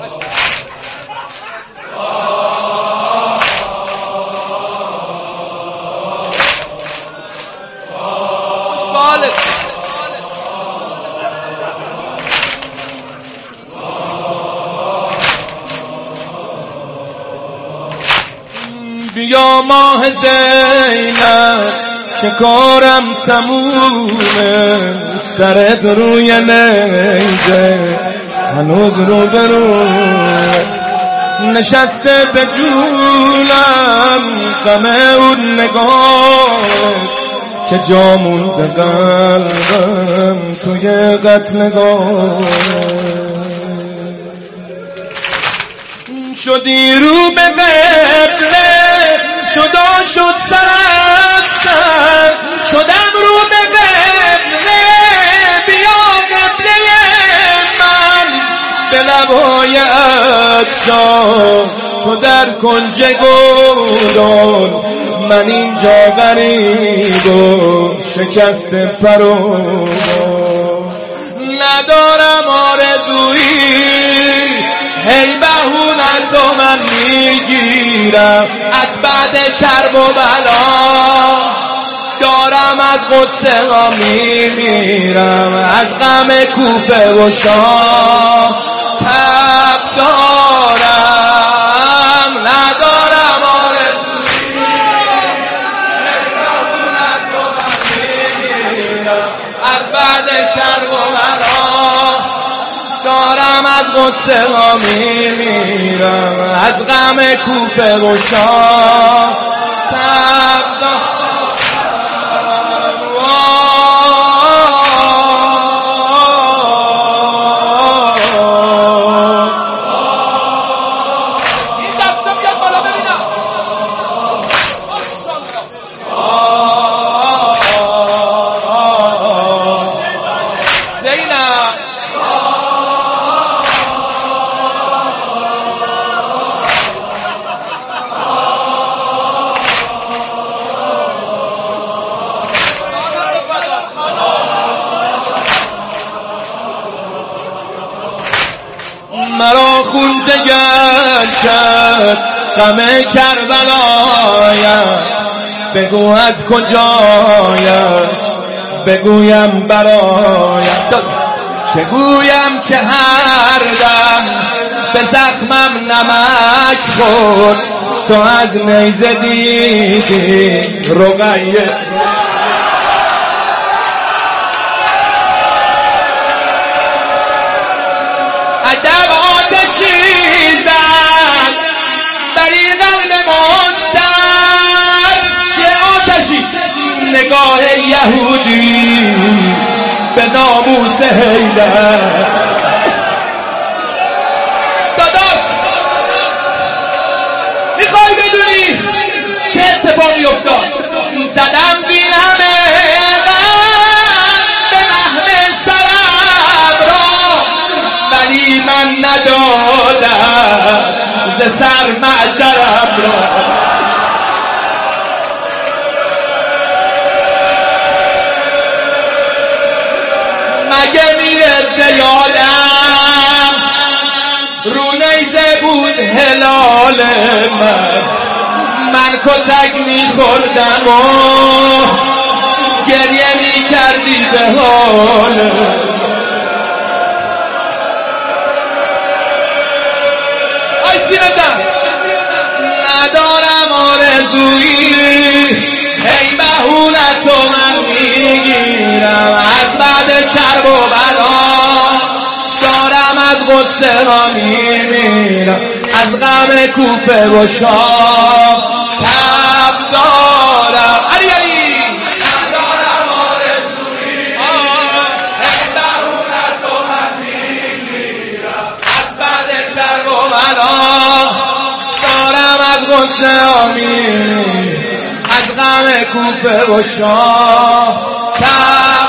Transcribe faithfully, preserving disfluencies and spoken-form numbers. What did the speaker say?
بیا ماه زینب که کارم تمومه، سرت روی نیزه هنوز رو بروه، نشسته به جونم غم اون نگاه که جا مونده قلبم توی قتلگاه. شدی رو به قبله جدا شد سر از سر، شدم رو به قبله بیا قبله من، به لبهای عطشان تو در کنج گلدان، من اینجا غریب و شکست پرو ندارم آرزویی، هی بهونتو من میگیرم از بعد کرب و بلا، دارم از غصه ها میمیرم، از غم کوفه و شام تب دارم، ندارم آرزویی، هی بهونتو من میگیرم از بعد کرب و بلا، دارم از غصه ها میمیرم، از غم کوفه و شام تب دارم. این دستم بیاد بالا ببینم. زینب مرا خون دگر کرد غم کربلایم، بگو از کجایش بگویم برایم، چگویم که هر دم به زخمم نمک خورد، تو از نیزه دیدی رقیه عجب آتشی زد در این قلب مستر، چه آتشی؟ نگاه یهودی به ناموس حیدر. داداش میخوای بدونی چه اتفاقی افتاد؟ زدم بی همه به محمل سرم را، ولی من ندادم ز سر معجرم را. مگه میره زیادم رو نیزه بود هلال من، من کتک میخوردم و گریه میکردی به حال. آی سیردم ندارم آرزویی، هی بهونتو من میگیرم از بعد کرب و بلا، دارم از غصه ها میمیرم، از غم کوفه و شام تب دارم. علی علی ندارم آرزویی، هی بهونتو من میگیرم از بعد کرب و بلا، دارم از غصه ها میمیرم، از غم کوفه و شام تب